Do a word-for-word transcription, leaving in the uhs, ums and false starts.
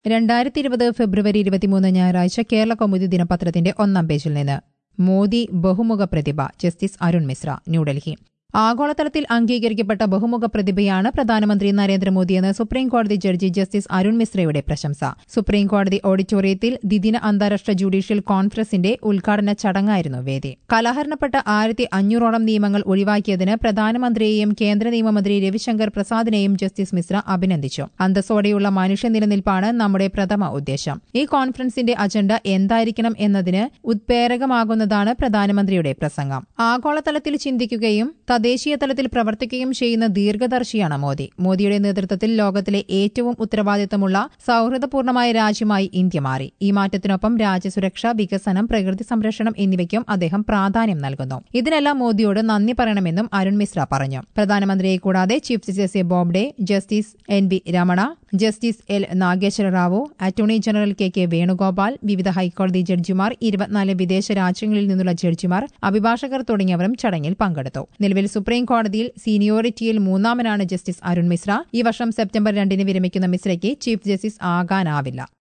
രണ്ടായിരത്തി ഇരുപത് ഫെബ്രുവരി ഇരുപത്തിമൂന്ന് ഞായറാഴ്ച കേരള കൗമുദി ദിനപത്രത്തിന്റെ ഒന്നാം പേജിൽ നിന്ന് മോദി ബഹുമുഖ പ്രതിഭ ജസ്റ്റിസ് അരുൺ മിശ്ര ന്യൂഡൽഹി ആഗോളതലത്തിൽ അംഗീകരിക്കപ്പെട്ട ബഹുമുഖ പ്രതിഭയാണ് പ്രധാനമന്ത്രി നരേന്ദ്രമോദിയെന്ന് സുപ്രീംകോടതി ജഡ്ജി ജസ്റ്റിസ് അരുൺ മിശ്രയുടെ പ്രശംസ. സുപ്രീംകോടതി ഓഡിറ്റോറിയത്തിൽ ദ്വിദിന അന്താരാഷ്ട്ര ജുഡീഷ്യൽ കോൺഫറൻസിന്റെ ഉദ്ഘാടന ചടങ്ങായിരുന്നു വേദി. കലഹരണപ്പെട്ട ആയിരത്തി അഞ്ഞൂറോളം നിയമങ്ങൾ ഒഴിവാക്കിയതിന് പ്രധാനമന്ത്രിയെയും കേന്ദ്ര നിയമമന്ത്രി രവിശങ്കർ പ്രസാദിനെയും ജസ്റ്റിസ് മിശ്ര അഭിനന്ദിച്ചു. അന്തസ്സോടെയുള്ള മനുഷ്യ നിലനിൽപ്പാണ് നമ്മുടെ പ്രഥമ ഉദ്ദേശം. ഈ കോൺഫറൻസിന്റെ അജണ്ട എന്തായിരിക്കണം എന്നതിന് ഉത്പ്രേരകമാകുന്നതാണ് പ്രധാനമന്ത്രിയുടെ പ്രസംഗം. ആഗോളതലത്തിൽ ചിന്തിക്കുകയും ദേശീയ തലത്തിൽ പ്രവർത്തിക്കുകയും ചെയ്യുന്ന ദീർഘദർശിയാണ് മോദി. മോദിയുടെ നേതൃത്വത്തിൽ ലോകത്തിലെ ഏറ്റവും ഉത്തരവാദിത്തമുള്ള സൌഹൃദപൂർണമായ രാജ്യമായി ഇന്ത്യ മാറി. ഈ മാറ്റത്തിനൊപ്പം രാജ്യസുരക്ഷ, വികസനം, പ്രകൃതി സംരക്ഷണം എന്നിവയ്ക്കും അദ്ദേഹം പ്രാധാന്യം നൽകുന്നു. ഇതിനെല്ലാം മോദിയോട് നന്ദി പറയണമെന്നും അരുൺ മിശ്ര പറഞ്ഞു. പ്രധാനമന്ത്രിയെ കൂടാതെ chief justice A Bobde, justice N V Ramana, justice L Nageswara Rao, attorney general K K Venugopal, വിവിധ ഹൈക്കോടതി ജഡ്ജിമാർ, ഇരുപത്തിനാല് വിദേശ രാജ്യങ്ങളിൽ നിന്നുള്ള ജഡ്ജിമാർ, അഭിഭാഷകർ തുടങ്ങിയവരും ചടങ്ങിൽ പങ്കെടുത്തു. നിലവിൽ സുപ്രീം കോടതിയിൽ സീനിയോറിറ്റിയിൽ മൂന്നാമനാണ് ജസ്റ്റിസ് അരുൺ മിശ്ര. ഈ വർഷം സെപ്റ്റംബർ രണ്ടിന് വിരമിക്കുന്ന മിശ്രയ്ക്ക് ചീഫ് ജസ്റ്റിസ് ആകാനാവില്ല.